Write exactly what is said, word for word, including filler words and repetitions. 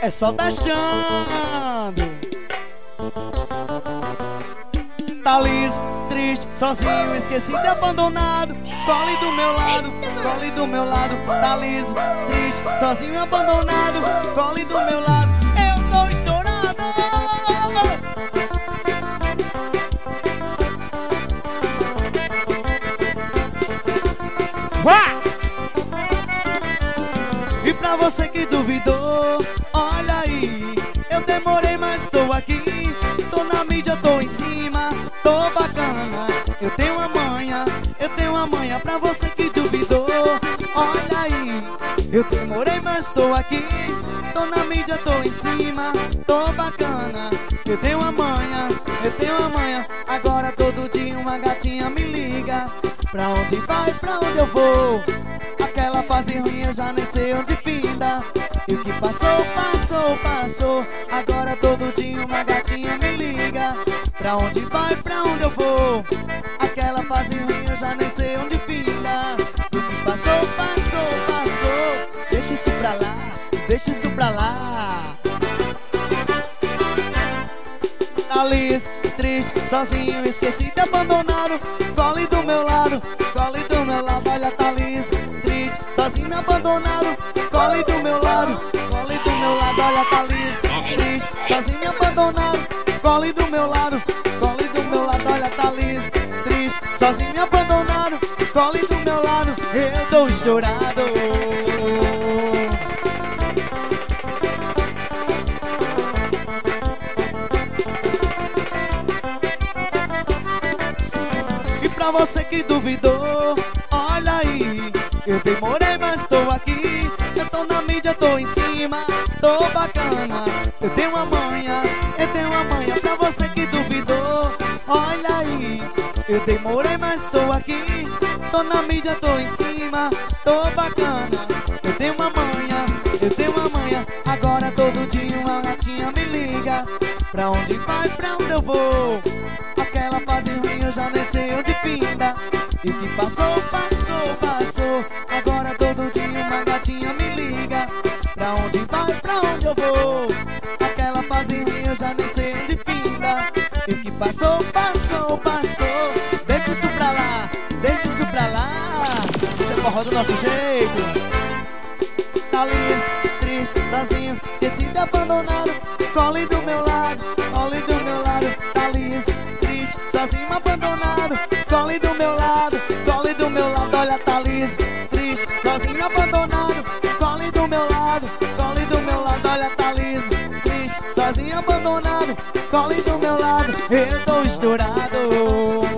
É só testando. Tá liso, triste, sozinho, esquecido e abandonado. Cole do meu lado, cole do meu lado. Tá liso, triste, sozinho e abandonado. Cole do meu lado, eu tô estourado. Vá! E pra você que duvidou, olha aí, eu demorei, mas tô aqui. Tô na mídia, tô em cima, tô bacana. Eu tenho uma manha, eu tenho uma manha. Pra você que duvidou, olha aí, eu demorei, mas tô aqui. Tô na mídia, tô em cima, tô bacana. Eu tenho uma manha, eu tenho uma manha. Agora todo dia uma gatinha me liga. Pra onde vai, pra onde eu vou? Aquela fase ruim eu já nem sei onde finda. E o que passou, passou, passou. Agora todo dia uma gatinha me liga. Pra onde vai, pra onde eu vou? Aquela fase ruim eu já nem sei onde finda. E o que passou, passou, passou. Deixa isso pra lá, deixa isso pra lá. Tá liso, triste, sozinho, esquecido e abandonado. Cole do meu lado, cole do meu lado. Olha, tá liso, triste, sozinho, abandonado. Cole do meu lado, cole do meu lado. Olha, tá liso, triste, sozinho, abandonado. Cole do meu lado, cole do meu lado. Olha, tá liso, triste, sozinho, abandonado. Cole do meu lado, eu tô estourado. Pra você que duvidou, olha aí, eu demorei, mas tô aqui. Eu tô na mídia, tô em cima, tô bacana. Eu tenho uma manha, eu tenho uma manha. Pra você que duvidou, olha aí, eu demorei, mas tô aqui. Tô na mídia, tô em cima, tô bacana. Eu tenho uma manha, eu tenho uma manha. Agora todo dia uma gatinha me liga. Pra onde vai, pra onde eu vou? Aquela fase ruim eu já nem sei onde finda. E o que passou, passou, passou. Agora todo dia uma gatinha me liga. Pra onde vai, pra onde eu vou? Aquela fase ruim eu já nem sei onde finda. E o que passou, passou, passou. Deixa isso pra lá, deixa isso pra lá. Isso é forró do nosso jeito. Tá liso, triste, sozinho, esquecido e abandonado. Cole do meu lado, cole do meu lado. Tá liso, triste, sozinho, abandonado. Cole do meu lado, cole do meu lado. Olha, tá liso, triste, sozinho, abandonado. Cole do meu lado, cole do meu lado. Olha, tá liso, triste, sozinho, abandonado. Cole do meu lado, eu tô estourado.